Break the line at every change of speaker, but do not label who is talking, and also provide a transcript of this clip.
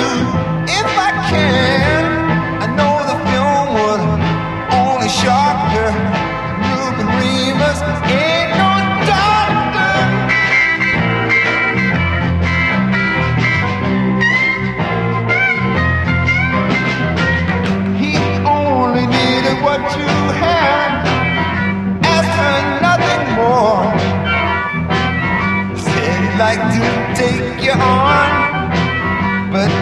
if I can. I know the film would only shock her. Ruben Rivas ain't no doctor. He only needed what you had, asked for nothing more. Said he'd like to take you on